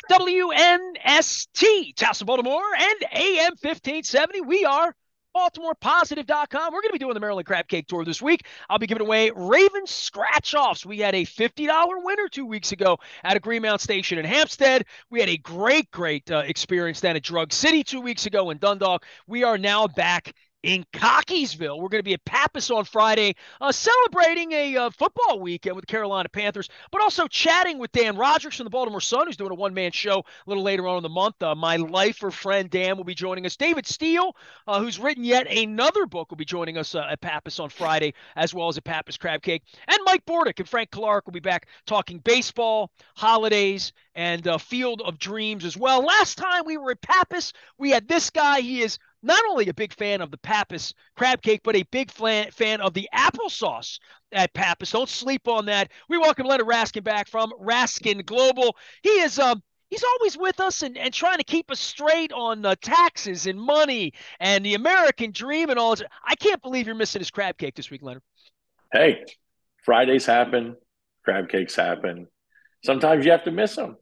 WNST, Tassel, Baltimore, and AM 1570. We are BaltimorePositive.com. We're going to be doing the Maryland Crab Cake Tour this week. I'll be giving away Ravens scratch offs. We had a $50 winner 2 weeks ago at a Greenmount Station in Hampstead. We had a great experience then at Drug City 2 weeks ago in Dundalk. We are now back in Cockeysville. We're going to be at Pappas on Friday, celebrating a football weekend with the Carolina Panthers, but also chatting with Dan Rogers from the Baltimore Sun, who's doing a one-man show a little later on in the month. My lifer friend Dan will be joining us. David Steele, who's written yet another book, will be joining us at Pappas on Friday, as well as at Pappas Crab Cake. And Mike Bordick and Frank Clark will be back talking baseball, holidays, and Field of Dreams as well. Last time we were at Pappas, we had this guy. He is not only a big fan of the Pappas crab cake, but a big fan of the applesauce at Pappas. Don't sleep on that. We welcome Leonard Raskin back from Raskin Global. He is he's always with us and trying to keep us straight on taxes and money and the American dream and all this. I can't believe you're missing his crab cake this week, Leonard. Hey, Fridays happen, crab cakes happen. Sometimes you have to miss them.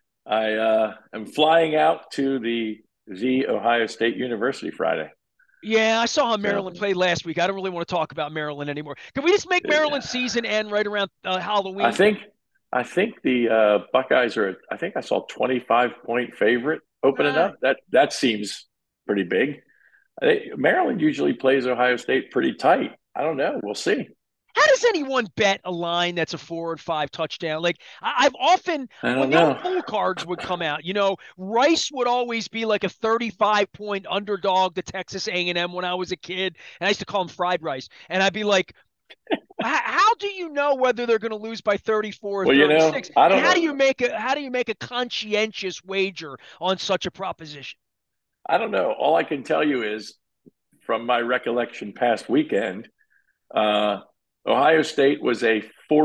I am flying out to the Ohio State University Friday. Yeah, I saw how Maryland played last week. I don't really want to talk about Maryland anymore. Can we just make Maryland's season end right around Halloween? I think the Buckeyes are. I think I saw 25-point favorite opening up. That seems pretty big. Maryland usually plays Ohio State pretty tight. I don't know. We'll see. How does anyone bet a line that's a 4 or 5 touchdown? Like I've often, I when don't the old know. pool cards would come out, Rice would always be like a 35-point underdog to Texas A&M when I was a kid, and I used to call him fried rice. And I'd be like, how do you know whether they're going to lose by 34 or Well, 36? I And don't how do know. you make a conscientious wager on such a proposition? I don't know. All I can tell you is, from my recollection past weekend, uh, Ohio State was a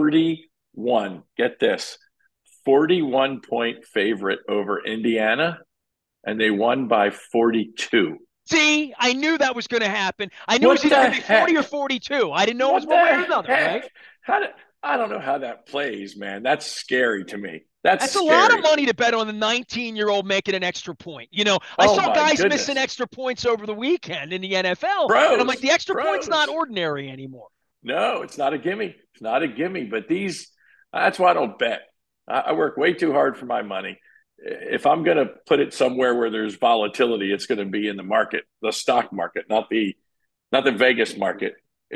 41, get this, 41-point favorite over Indiana, and they won by 42. See, I knew that was going to happen. I knew it was What either the going to be 40 or heck? 42. I didn't know it was What one way or the another, right? heck? I don't know how that plays, man. That's scary to me. That's That's a lot of scary. money to bet on the 19-year-old making an extra point. I Oh saw my guys missing goodness. extra points over the weekend in the NFL, and I'm like, Pros, the extra point's not pros. ordinary anymore. No, it's not a gimme. It's not a gimme. But that's why I don't bet. I work way too hard for my money. If I'm going to put it somewhere where there's volatility, it's going to be in the market, the stock market, not the Vegas market.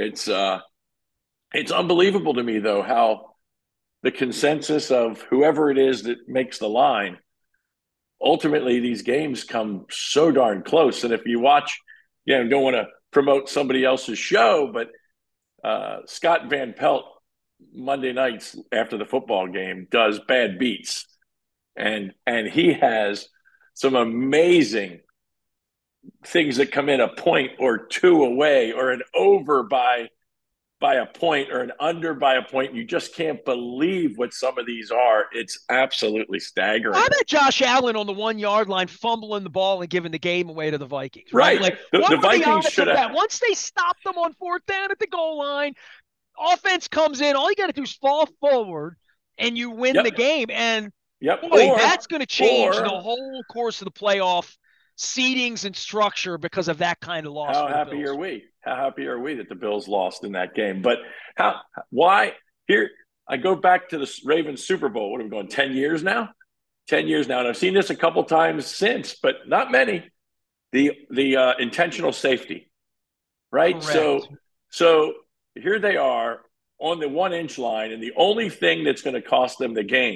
It's unbelievable to me though how the consensus of whoever it is that makes the line, ultimately these games come so darn close. And if you watch, don't want to promote somebody else's show, but Scott Van Pelt Monday nights after the football game does bad beats, and he has some amazing things that come in a point or two away, or an over by a point, or an under by a point. You just can't believe what some of these are. It's absolutely How staggering. about Josh Allen on the 1 yard line fumbling the ball and giving the game away to the Vikings, right? Right. Like, The what were the Vikings odds should of have. that? Once they stopped them on 4th down at the goal line, offense comes in. All you got to do is fall forward, and you win the Yep. game. And Yep. boy, that's going to change the Or whole course of the playoff seedings and structure because of that kind of loss how for the happy are Bills. we? How happy are we that the Bills lost in that game? But why? Here, I go back to the Ravens Super Bowl. What are we going, 10 years now? 10 years now. And I've seen this a couple times since, but not many. The intentional safety, right? Correct. So here they are on the 1 inch line, and the only thing that's going to cost them the game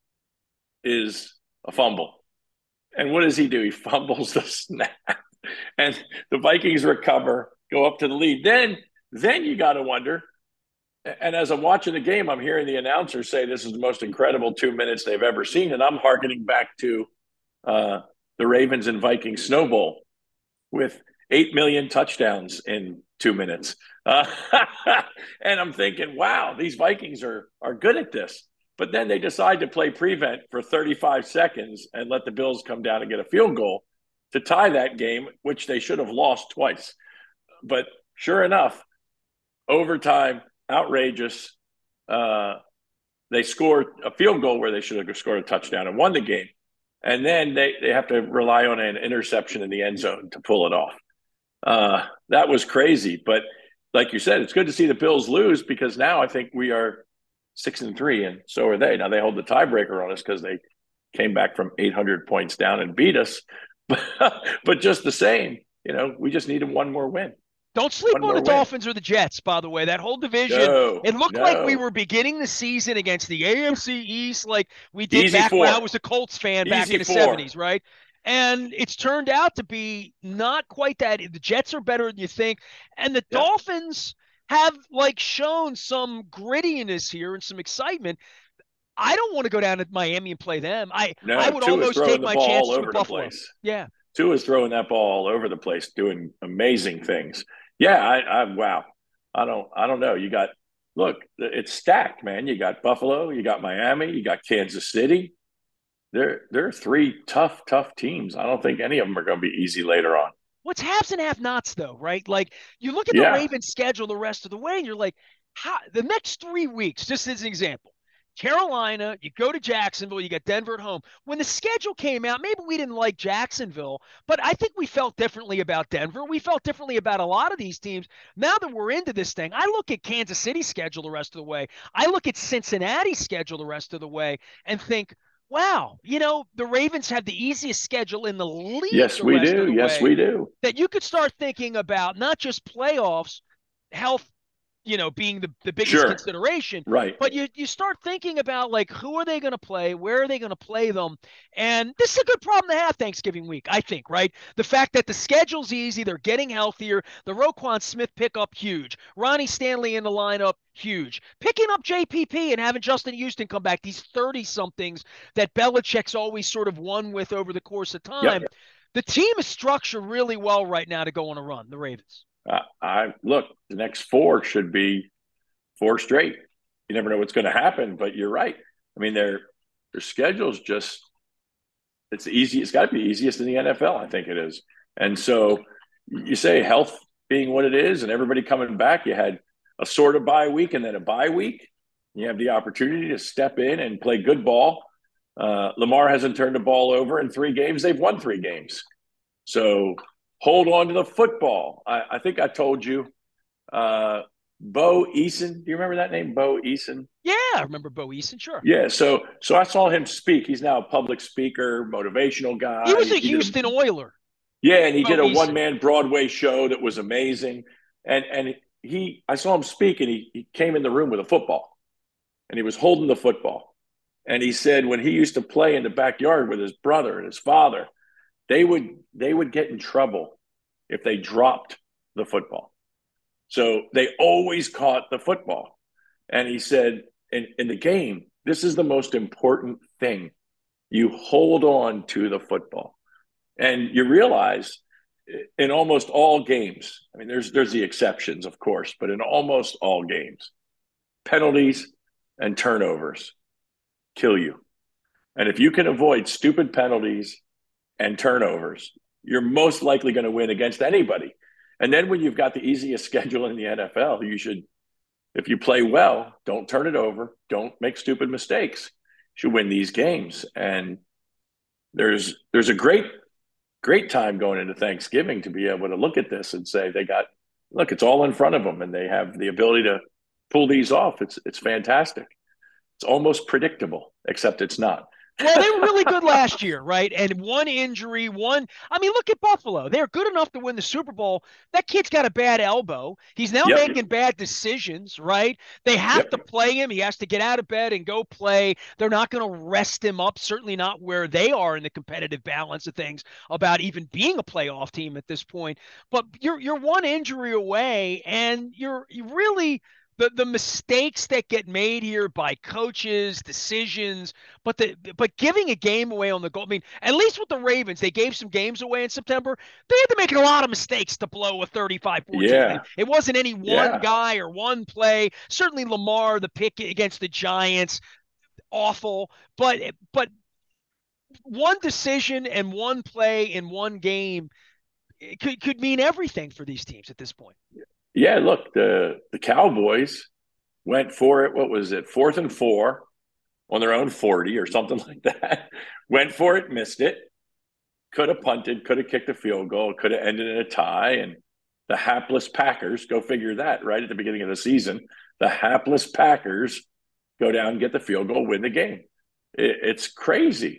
is a fumble. And what does he do? He fumbles the snap, and the Vikings recover, go up to the lead. Then you got to wonder. And as I'm watching the game, I'm hearing the announcer say this is the most incredible 2 minutes they've ever seen, and I'm hearkening back to uh, the Ravens and Vikings Snow Bowl with 8 million touchdowns in 2 minutes. And I'm thinking, wow, these Vikings are good at this. But then they decide to play prevent for 35 seconds and let the Bills come down and get a field goal to tie that game, which they should have lost twice. But sure enough, overtime, outrageous. They scored a field goal where they should have scored a touchdown and won the game. and then they have to rely on an interception in the end zone to pull it off. That was crazy. But like you said, it's good to see the Bills lose because now I think we are 6-3, and so are they. Now they hold the tiebreaker on us because they came back from 800 points down and beat us. But just the same, we just needed one more win. Don't sleep One on more the win. Dolphins or the Jets, by the way. That whole division, No, it looked like we no. were beginning the season against the AFC East like we did Easy back when I four. was a Colts fan back Easy in the four. 70s, right? And it's turned out to be not quite that. The Jets are better than you think. And the Yep. Dolphins have like shown some grittiness here and some excitement. I don't want to go down to Miami and play them. I No, would Tua is almost throwing take the my ball all chances with over the Buffalo. place. Yeah. Tua is throwing that ball all over the place, doing amazing things. Yeah, wow. I don't know. Look, it's stacked, man. You got Buffalo, you got Miami, you got Kansas City. They're three tough teams. I don't think any of them are going to be easy later on. What's haves and have nots though, right? Like you look at the Yeah. Ravens schedule the rest of the way and you're like, how the next 3 weeks, just as an example, Carolina, you go to Jacksonville, you got Denver at home. When the schedule came out, maybe we didn't like Jacksonville, but I think we felt differently about Denver. We felt differently about a lot of these teams. Now that we're into this thing, I look at Kansas City's schedule the rest of the way. I look at Cincinnati's schedule the rest of the way and think, wow, the Ravens have the easiest schedule in the league Yes, the we rest of do. the Yes, way we do. that you could start thinking about not just playoffs, health, being the biggest Sure. consideration, Right. but you start thinking about like who are they going to play, where are they going to play them, and this is a good problem to have Thanksgiving week, I think, right? The fact that the schedule's easy, they're getting healthier, the Roquan Smith pickup huge, Ronnie Stanley in the lineup huge, picking up JPP and having Justin Houston come back, these 30 somethings that Belichick's always sort of won with over the course of Yep. time. The team is structured really well right now to go on a run, the Ravens. I look. The next four should be four straight. You never know what's going to happen, but you're right. I mean, their schedule's just it's easy. It's got to be easiest in the NFL. I think it is. And so you say health being what it is, and everybody coming back. You had a sort of bye week and then a bye week. You have the opportunity to step in and play good ball. Lamar hasn't turned the ball over in 3 games. They've won 3 games. So hold on to the football. I think I told you, Bo Eason. Do you remember that name, Bo Eason? Yeah, I remember Bo Eason, sure. Yeah. So I saw him speak. He's now a public speaker, motivational He guy. was a Houston Oiler. Yeah, and he Bo did a Eason. one-man Broadway show that was amazing. And I saw him speak, and he came in the room with a football, and he was holding the football. And he said when he used to play in the backyard with his brother and his father, they would get in trouble if they dropped the football. So they always caught the football. And he said, in the game, this is the most important thing. You hold on to the football. And you realize in almost all games, I mean, there's the exceptions, of course, but in almost all games, penalties and turnovers kill you. And if you can avoid stupid penalties and turnovers, you're most likely going to win against anybody. And then when you've got the easiest schedule in the NFL, you should, if you play well, don't turn it over, don't make stupid mistakes. You should win these games. And there's a great time going into Thanksgiving to be able to look at this and say look, it's all in front of them, and they have the ability to pull these off. It's fantastic. It's almost predictable, except it's not. Well, they were really good last year, right? And one injury, I mean, look at Buffalo. They're good enough to win the Super Bowl. That kid's got a bad elbow. He's now Yep. making bad decisions, right? They have Yep. to play him. He has to get out of bed and go play. They're not going to rest him up, certainly not where they are in the competitive balance of things about even being a playoff team at this point. But you're one injury away, and you really the mistakes that get made here by coaches, decisions, but giving a game away on the goal. I mean, at least with the Ravens, they gave some games away in September. They had to make a lot of mistakes to blow a 35-14 lead. Yeah. It wasn't any one Yeah. guy or one play. Certainly Lamar, the pick against the Giants, awful. But one decision and one play in one game could mean everything for these teams at this point. Yeah. Look, the Cowboys went for it. What was it? 4th and 4. on their own 40 or something like that. Went for it, missed it. Could have punted, could have kicked a field goal, could have ended in a tie. And the hapless Packers, go figure that, right at the beginning of the season, the hapless Packers go down and get the field goal, win the game. It's crazy.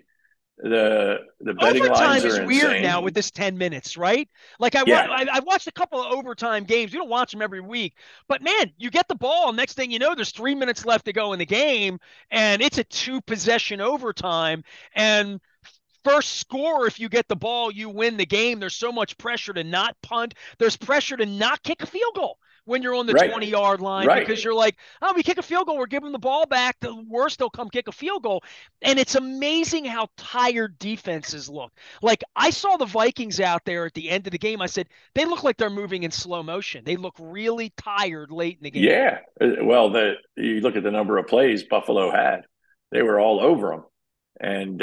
The betting Overtime lines is are weird now with insane. this 10 minutes, right? Like Yeah, I watched a couple of overtime games. We don't watch them every week, but man, you get the ball. Next thing you know, there's 3 minutes left to go in the game, and it's a two possession overtime. And first score, if you get the ball, you win the game. There's so much pressure to not punt. There's pressure to not kick a field goal when you're on the right, 20-yard line right. because you're like, oh, we kick a field goal, we're giving the ball back. The worst, they'll come kick a field goal. And it's amazing how tired defenses look. Like I saw the Vikings out there at the end of the game. I said, they look like they're moving in slow motion. They look really tired late in the game. Yeah. Well, you look at the number of plays Buffalo had; they were all over them, and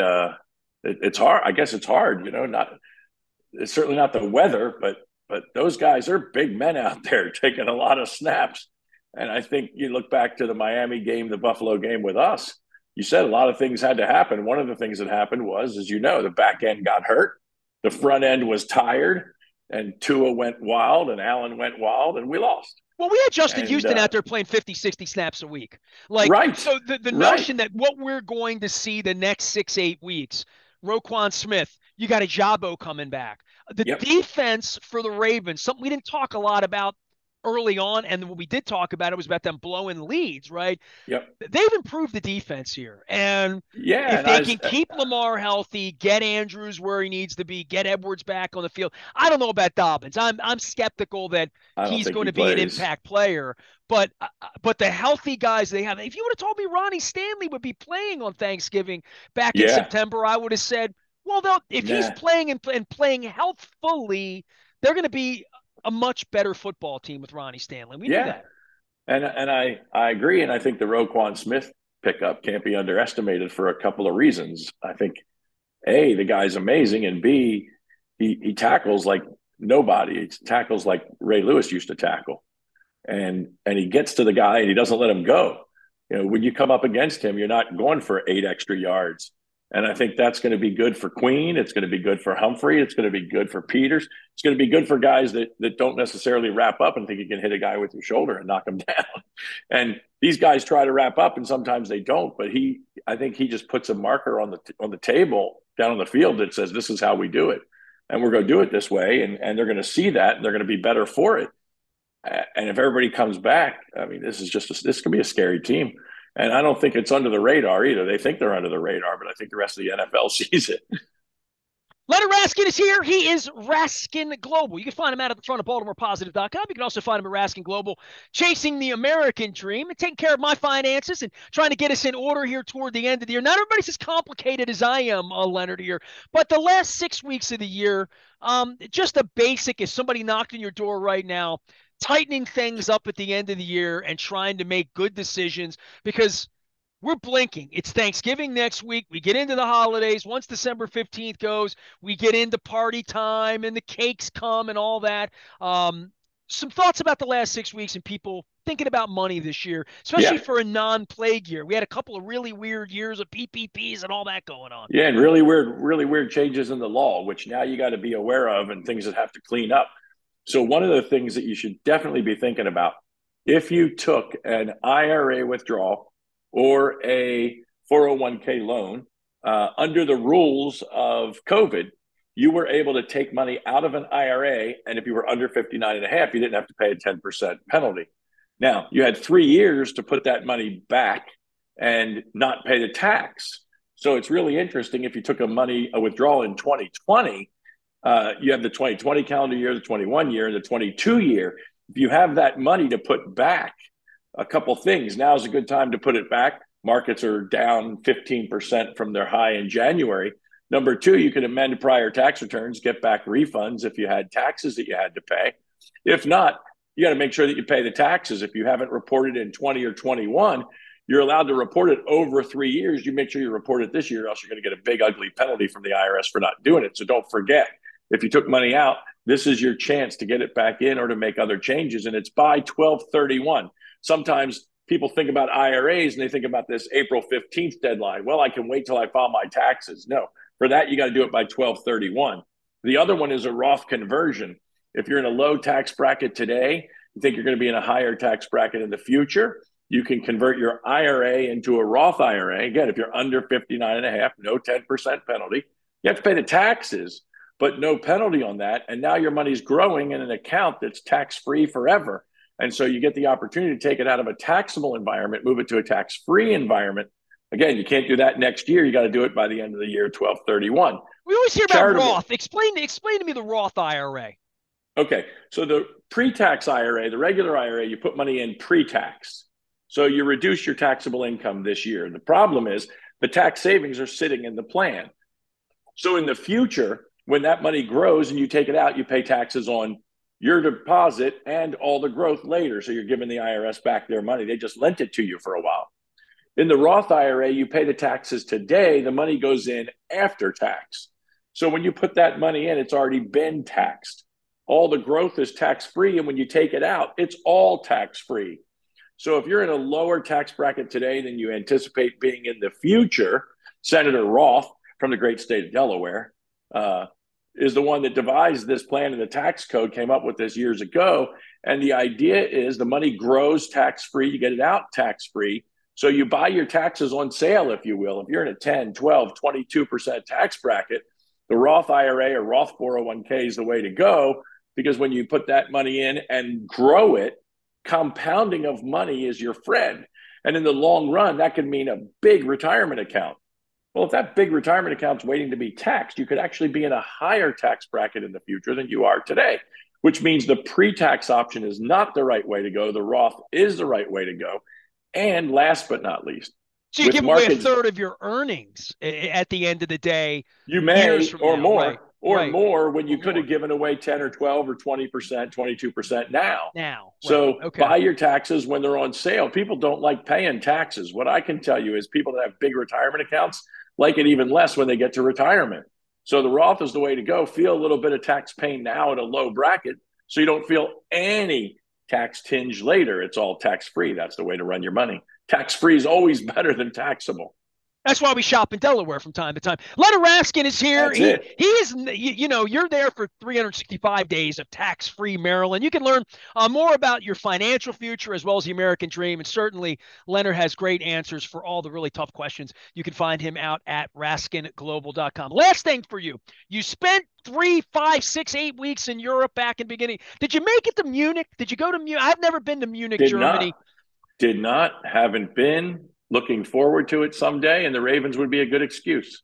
it's hard. I guess it's hard. Not it's certainly not the weather, but those guys are big men out there taking a lot of snaps. And I think you look back to the Miami game, the Buffalo game with us. You said a lot of things had to happen. One of the things that happened was, as you know, the back end got hurt, the front end was tired, and Tua went wild, and Allen went wild, and we lost. Well, we had Justin And Houston out there playing 50, 60 snaps a week. Like, right, so the right, notion that what we're going to see the next 6, 8 weeks, Roquan Smith, you got a Jabo coming back. The yep, defense for the Ravens, something we didn't talk a lot about early on, and when we did talk about it was about them blowing leads, right? yep, They've improved the defense here. And yeah. if And they can keep Lamar healthy, get Andrews where he needs to be, get Edwards back on the field. I don't know about Dobbins. I'm skeptical that I don't he's think going he to be an plays. impact player. But the healthy guys they have. If you would have told me Ronnie Stanley would be playing on Thanksgiving back in Yeah, September, I would have said, well, if he's nah. playing and playing healthfully, they're going to be a much better football team with Ronnie Stanley. We knew Yeah, that. and I agree, and I think the Roquan Smith pickup can't be underestimated for a couple of reasons. I think A, the guy's amazing, and B, he tackles like nobody. He tackles like Ray Lewis used to tackle, and he gets to the guy and he doesn't let him go. When you come up against him, you're not going for 8 extra yards. And I think that's going to be good for Queen. It's going to be good for Humphrey. It's going to be good for Peters. It's going to be good for guys that don't necessarily wrap up and think you can hit a guy with your shoulder and knock him down. And these guys try to wrap up, and sometimes they don't. But I think he just puts a marker on the table down on the field that says this is how we do it, and we're going to do it this way. And they're going to see that, and they're going to be better for it. And if everybody comes back, I mean, this could be a scary team. And I don't think it's under the radar either. They think they're under the radar, but I think the rest of the NFL sees it. Leonard Raskin is here. He is Raskin Global. You can find him out at the front of BaltimorePositive.com. You can also find him at Raskin Global, chasing the American dream and taking care of my finances and trying to get us in order here toward the end of the year. Not everybody's as complicated as I am, Leonard, here. But the last 6 weeks of the year, just a basic, if somebody knocked on your door right now, tightening things up at the end of the year and trying to make good decisions because we're blinking. It's Thanksgiving next week. We get into the holidays. Once December 15th goes, we get into party time and the cakes come and all that. Some thoughts about the last 6 weeks and people thinking about money this year, especially Yeah. for a non-plague year. We had a couple of really weird years of PPPs and all that going on. Yeah. And really weird changes in the law, which now you got to be aware of and things that have to clean up. So, one of the things that you should definitely be thinking about if you took an IRA withdrawal or a 401k loan under the rules of COVID, you were able to take money out of an IRA. And if you were under 59 and a half, you didn't have to pay a 10% penalty. Now, you had 3 years to put that money back and not pay the tax. So it's really interesting if you took a withdrawal in 2020, you have the 2020 calendar year, the 21 year, and the 22 year. If you have that money to put back, a couple things. Now is a good time to put it back. Markets are down 15% from their high in January. Number two, you can amend prior tax returns, get back refunds if you had taxes that you had to pay. If not, you got to make sure that you pay the taxes. If you haven't reported in 20 or 21, you're allowed to report it over 3 years. You make sure you report it this year, or else you're going to get a big, ugly penalty from the IRS for not doing it. So don't forget, if you took money out, this is your chance to get it back in or to make other changes. And it's by 12/31. Sometimes people think about IRAs and they think about this April 15th deadline. Well, I can wait till I file my taxes. No, for that, you got to do it by 12/31. The other one is a Roth conversion. If you're in a low tax bracket today, you think you're going to be in a higher tax bracket in the future, you can convert your IRA into a Roth IRA. Again, if you're under 59 and a half, no 10% penalty. You have to pay the taxes, but no penalty on that. And now your money's growing in an account that's tax-free forever. And so you get the opportunity to take it out of a taxable environment, move it to a tax-free environment. Again, you can't do that next year. You got to do it by the end of the year, 12/31. We always hear about Roth. Explain to me the Roth IRA. Okay, so the pre-tax IRA, the regular IRA, you put money in pre-tax. So you reduce your taxable income this year. The problem is the tax savings are sitting in the plan. So in the future, when that money grows and you take it out, you pay taxes on your deposit and all the growth later. So you're giving the IRS back their money. They just lent it to you for a while. In the Roth IRA, you pay the taxes today. The money goes in after tax. So when you put that money in, it's already been taxed. All the growth is tax-free. And when you take it out, it's all tax-free. So if you're in a lower tax bracket today than you anticipate being in the future, Senator Roth from the great state of Delaware is the one that devised this plan, and the tax code came up with this years ago. And the idea is the money grows tax-free. You get it out tax-free. So you buy your taxes on sale, if you will. If you're in a 10, 12, 22% tax bracket, the Roth IRA or Roth 401k is the way to go, because when you put that money in and grow it, compounding of money is your friend. And in the long run, that could mean a big retirement account. Well, if that big retirement account's waiting to be taxed, you could actually be in a higher tax bracket in the future than you are today, which means the pre-tax option is not the right way to go. The Roth is the right way to go. And last but not least, so you give away a third of your earnings at the end of the day. You may, or now. more, right. or right. more when you could have given away 10 or 12 or 20%, 22% now. So okay. Buy your taxes when they're on sale. People don't like paying taxes. What I can tell you is people that have big retirement accounts like it even less when they get to retirement. So the Roth is the way to go. Feel a little bit of tax pain now at a low bracket so you don't feel any tax tinge later. It's all tax-free. That's the way to run your money. Tax-free is always better than taxable. That's why we shop in Delaware from time to time. Leonard Raskin is here. He is, you're there for 365 days of tax-free Maryland. You can learn more about your financial future as well as the American dream. And certainly Leonard has great answers for all the really tough questions. You can find him out at RaskinGlobal.com. Last thing for you. You spent 3, 5, 6, 8 weeks in Europe back in the beginning. Did you make it to Munich? Did you go to Munich? I've never been to Munich, Germany. Did not. Haven't been. Looking forward to it someday, and the Ravens would be a good excuse.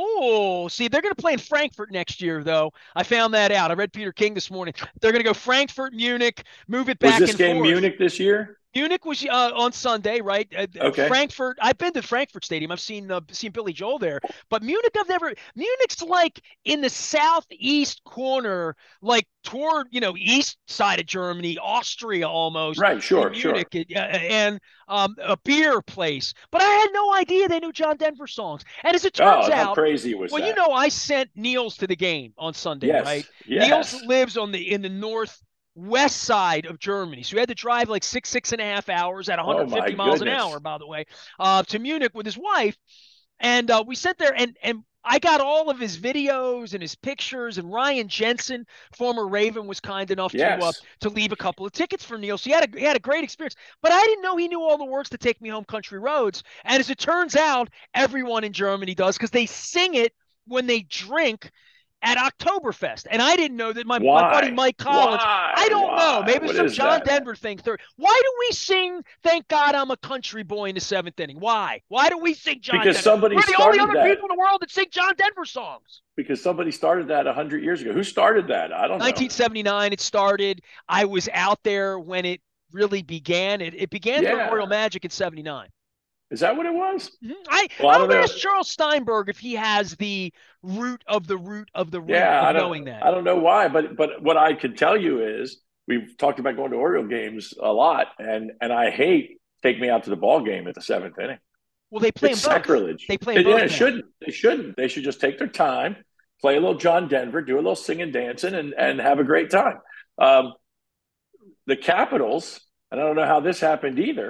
Oh, see, they're going to play in Frankfurt next year, though. I found that out. I read Peter King this morning. They're going to go Frankfurt, Munich, move it back and forth. Was this game Munich this year? Munich was on Sunday, right? Okay. Frankfurt. I've been to Frankfurt Stadium. I've seen Billy Joel there, but Munich, Munich's like in the southeast corner, like toward east side of Germany, Austria almost. Right. Sure. Munich, and a beer place. But I had no idea they knew John Denver songs. And as it turns out, how crazy was that? Well, I sent Niels to the game on Sunday, yes. right? Yes. Niels lives in the northwest side of Germany. So he had to drive like 6.5 hours at 150 miles an hour, by the way, to Munich with his wife. And we sat there and I got all of his videos and his pictures, and Ryan Jensen, former Raven, was kind enough to leave a couple of tickets for Neil. So he had a great experience. But I didn't know he knew all the words to Take Me Home Country Roads. And as it turns out, everyone in Germany does, because they sing it when they drink at Oktoberfest. And I didn't know that my buddy Mike Collins, I don't know, maybe some John Denver thing. Why do we sing Thank God I'm a Country Boy in the seventh inning? Why? Why do we sing John Denver? We're the only other people in the world that sing John Denver songs. Because somebody started that 100 years ago. Who started that? I don't know. 1979 it started. I was out there when it really began. It began for Royal Magic in 79. Is that what it was? Mm-hmm. I'll ask Charles Steinberg if he has the root of the root of knowing that. I don't know why, but what I can tell you is we've talked about going to Oriole games a lot, and I hate Take Me Out to the Ball game at the seventh inning. Well, they play it's them both. Sacrilege. They play them both. They shouldn't. They should just take their time, play a little John Denver, do a little singing, dancing, and have a great time. The Capitals, and I don't know how this happened either,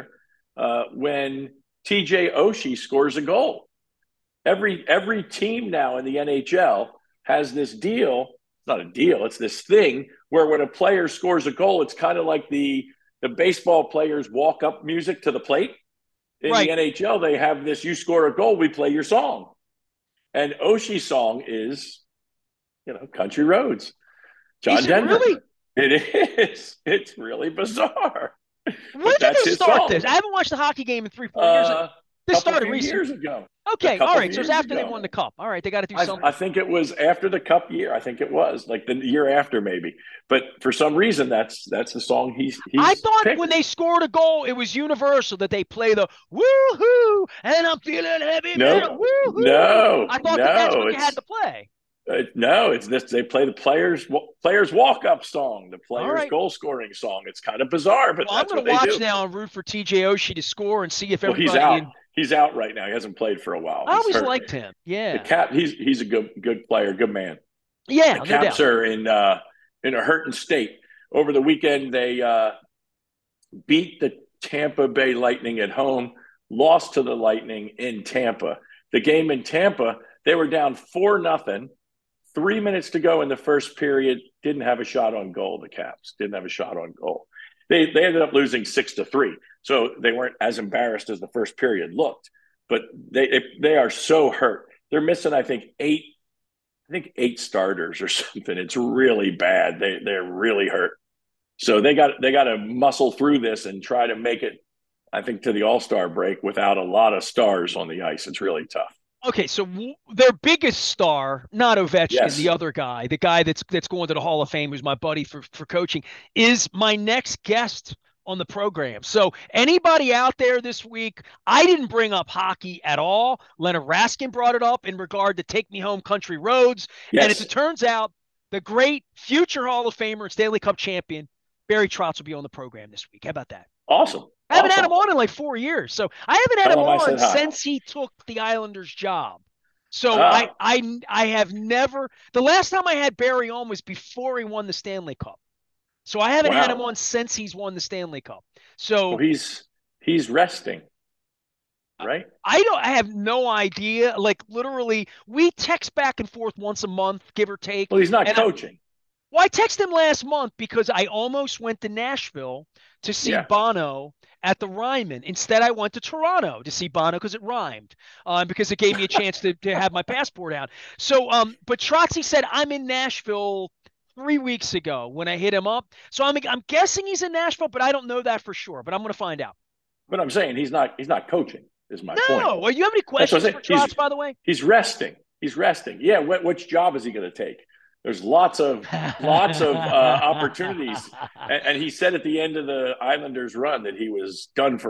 when TJ Oshie scores a goal. Every team now in the NHL has this deal. It's not a deal. It's this thing where when a player scores a goal, it's kind of like the baseball players walk up music to the plate. In the Right. NHL, they have this: you score a goal, we play your song. And Oshie's song is, Country Roads, John Is it Denver. really? It is. It's really bizarre, When but did that's they his start this? song. I haven't watched the hockey game in 3, 4 years. This Couple started few recently. years ago. A Okay, all couple right. few So it's years after they ago. won the cup. All right, they got to do something. I think it was after the cup year. I think it was like the year after, maybe. But for some reason, that's the song I he's thought when picked. they scored a goal, it was universal that they play the woohoo and I'm feeling heavy metal No, woohoo. no, I thought that that's no. what you had to play. No. It's this. They play the players walk up song, the All players right. goal scoring song. It's kind of bizarre, but Well, I'm that's going what to they watch do. now and root for TJ Oshie to score and see if Well, he's everybody out. in. He's out right now. He hasn't played for a while. I He's always hurt. liked him. The Yeah. Cap. He's a good player, good man. The Yeah, no Caps doubt. are in a hurting state. Over the weekend, they beat the Tampa Bay Lightning at home, lost to the Lightning in Tampa. The game in Tampa, they were down 4-0. 3 minutes to go in the first period, didn't have a shot on goal. The Caps didn't have a shot on goal. They ended up losing 6-3, so they weren't as embarrassed as the first period looked. But they are so hurt. They're missing, I think eight starters or something. It's really bad. They're really hurt. So they got to muscle through this and try to make it, I think, to the All-Star break without a lot of stars on the ice. It's really tough. Okay, so their biggest star, not Ovechkin, the Yes. other guy, the guy that's going to the Hall of Fame, who's my buddy for coaching, is my next guest on the program. So anybody out there this week, I didn't bring up hockey at all. Leonard Raskin brought it up in regard to Take Me Home Country Roads. And as it Yes. turns out, the great future Hall of Famer and Stanley Cup champion, Barry Trotz, will be on the program this week. How about that? Awesome. I haven't had him Awesome. on in like 4 years. So I haven't had Tell him him I on said hi. since he took the Islanders job. So I Ah, I I have never the last time I had Barry on was before he won the Stanley Cup. So I haven't had him wow. on since he's won the Stanley Cup. Well, So he's resting, right? I have no idea. Like literally, we text back and forth once a month, give or take. Well, he's not And coaching. well, I texted him last month because I almost went to Nashville to see Yeah. Bono at the Ryman. Instead, I went to Toronto to see Bono because it rhymed, because it gave me a chance to have my passport out. So, but Trotsy said I'm in Nashville 3 weeks ago when I hit him up. So I'm guessing he's in Nashville, but I don't know that for sure. But I'm going to find out. But I'm saying he's not coaching, is my point. No, well, you have any That's what questions I'm for saying. He's Trots, by the way? he's resting. He's resting. Yeah. Which job is he going to take? There's lots of opportunities. And he said at the end of the Islanders run that he was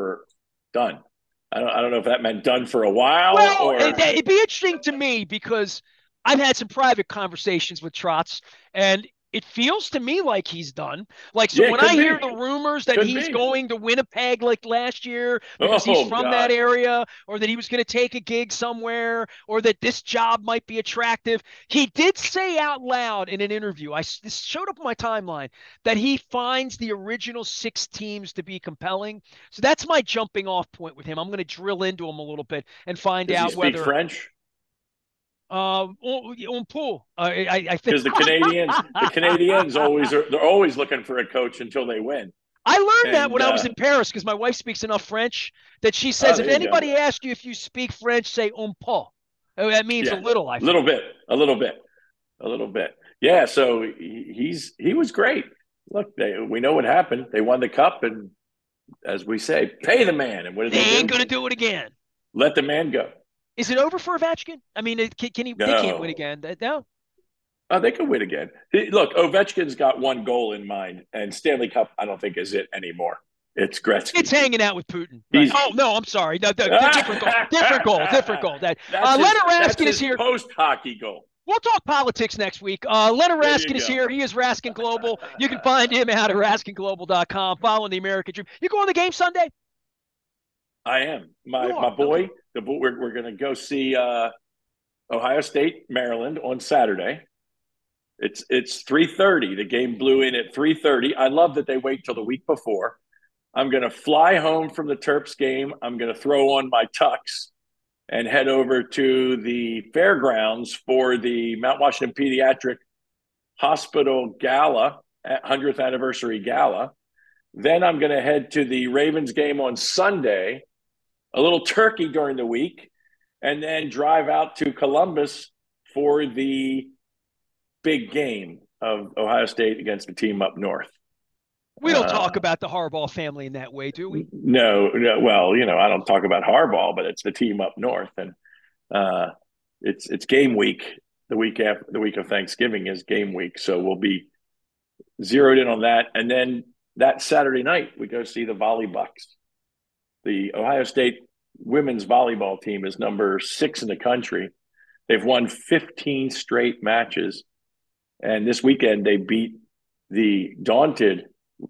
done. I don't know if that meant done for a while Well, or it'd be interesting to me because I've had some private conversations with Trotz, and it feels to me like he's done. Like, so yeah, it when I could hear be. the rumors that Could he's be. going to Winnipeg like last year because he's Oh from that God. area, or that he was going to take a gig somewhere, or that this job might be attractive, he did say out loud in an interview, this showed up on my timeline, that he finds the original 6 teams to be compelling. So that's my jumping off point with him. I'm going to drill into him a little bit and find Does he out speak whether French? on pool. I think Because the Canadians they're always looking for a coach until they win. I learned that And when I was in Paris because my wife speaks enough French that she oh, says if there you go. anybody asks you if you speak French, say un peu. Oh, that means a Yeah, little. I a little feel. bit, a little bit, a little bit. Yeah, so he was great. Look, we know what happened. They won the cup, and as we say, pay the man. And what did They they ain't do? gonna do it again. Let the man go. Is it over for Ovechkin? I mean, can he? They can't win No, again. No. they could win again. Look, Ovechkin's got one goal in mind, and Stanley Cup, I don't think is it anymore. It's It's Gretzky. hanging out with Putin, right? He's Oh no, I'm sorry. No, different goal, different goal, different goal. That that's his Leonard that's Raskin is his here. post hockey goal. We'll talk politics next week. Leonard There you Raskin is go. here. He is Raskin Global. You can find him out at raskinglobal.com. Following the American Dream. You going to the game Sunday? I am You my are. Okay. boy. The boy, we're going to go see Ohio State, Maryland on Saturday. It's 3:30. The game blew in at 3:30. I love that they wait till the week before. I'm going to fly home from the Terps game. I'm going to throw on my tux and head over to the fairgrounds for the Mount Washington Pediatric Hospital Gala, 100th anniversary gala. Then I'm going to head to the Ravens game on Sunday, a little turkey during the week, and then drive out to Columbus for the big game of Ohio State against the team up north. We don't talk about the Harbaugh family in that way, do we? No. Well, I don't talk about Harbaugh, but it's the team up north, and it's game week. The week of Thanksgiving is game week, so we'll be zeroed in on that. And then that Saturday night, we go see the Volley Bucks. The Ohio State women's volleyball team is number 6 in the country. They've won 15 straight matches, and this weekend they beat the vaunted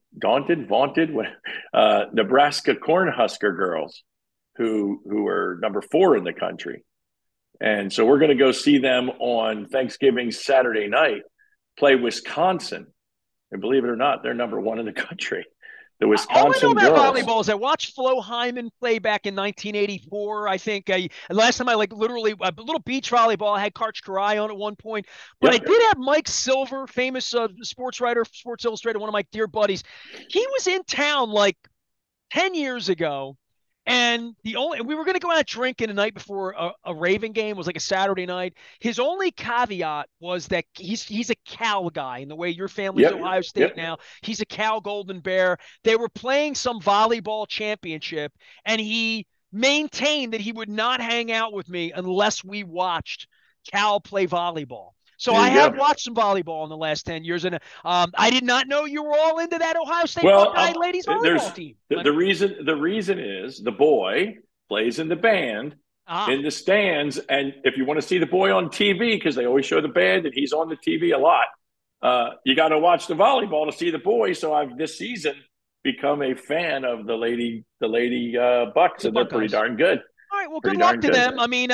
Nebraska Cornhusker girls, who are number 4 in the country. And so we're going to go see them on Thanksgiving Saturday night play Wisconsin. And believe it or not, they're number 1 in the country. The Wisconsin all I know girls. about volleyball is I watched Flo Hyman play back in 1984. I think last time I literally a little beach volleyball. I had Karch Karai on at one point, but yep. I did have Mike Silver, famous sports writer, Sports Illustrated, one of my dear buddies. He was in town like 10 years ago. And we were going to go out drinking the night before a Raven game. It was like a Saturday night. His only caveat was that he's a Cal guy in the way your family's Ohio State now. He's a Cal Golden Bear. They were playing some volleyball championship, and he maintained that he would not hang out with me unless we watched Cal play volleyball. So I have watched some volleyball in the last 10 years, and I did not know you were all into that Ohio State Buckeye ladies volleyball team. The reason is the boy plays in the band in the stands, and if you want to see the boy on TV, because they always show the band and he's on the TV a lot, you got to watch the volleyball to see the boy. So I've this season become a fan of the lady Bucks, and they're pretty darn good. All right, well, good luck to them. I mean,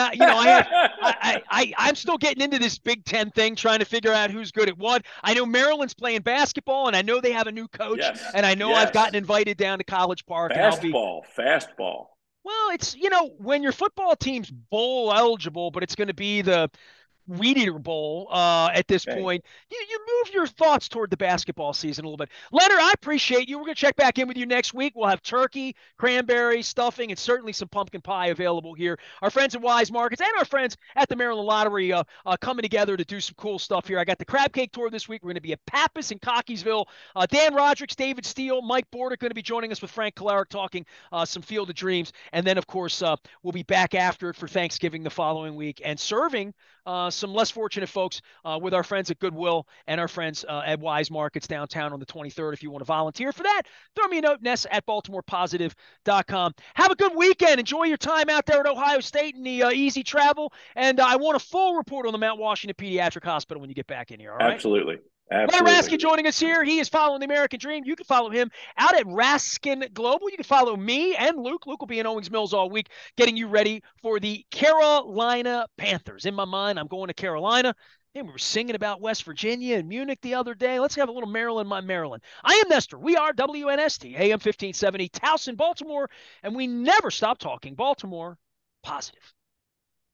I'm still getting into this Big Ten thing, trying to figure out who's good at what. I know Maryland's playing basketball, and I know they have a new coach, and I know I've gotten invited down to College Park. Fastball. Well, it's, when your football team's bowl eligible, but it's going to be the Weed Eater Bowl at this point, you move your thoughts toward the basketball season a little bit. Leonard, I appreciate you. We're going to check back in with you next week. We'll have turkey, cranberry, stuffing, and certainly some pumpkin pie available here. Our friends at Wise Markets and our friends at the Maryland Lottery coming together to do some cool stuff here. I got the Crab Cake Tour this week. We're going to be at Pappas in Cockeysville. Dan Rodricks, David Steele, Mike Bordick going to be joining us with Frank Kolarek talking some Field of Dreams. And then, of course, we'll be back after it for Thanksgiving the following week and serving some less fortunate folks with our friends at Goodwill and our friends at Wise Markets downtown on the 23rd. If you want to volunteer for that, throw me a note, Ness at BaltimorePositive.com. Have a good weekend. Enjoy your time out there at Ohio State and the easy travel. And I want a full report on the Mount Washington Pediatric Hospital when you get back in here, all right? Absolutely. Larry Raskin joining us here. He is following the American Dream. You can follow him out at Raskin Global. You can follow me and Luke. Luke will be in Owings Mills all week, getting you ready for the Carolina Panthers. In my mind, I'm going to Carolina. And we were singing about West Virginia and Munich the other day. Let's have a little Maryland, my Maryland. I am Nestor. We are WNST, AM 1570, Towson, Baltimore, and we never stop talking Baltimore positive.